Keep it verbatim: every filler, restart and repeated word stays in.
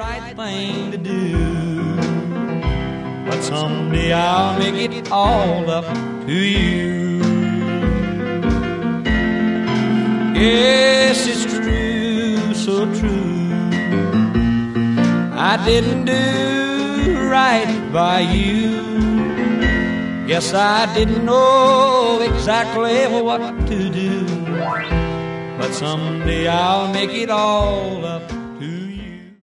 right thing to do. But someday I'll make it all up to you. Yes, it's true, so true. I didn't do right by you. Guess I didn't know exactly what to do. But someday I'll make it all up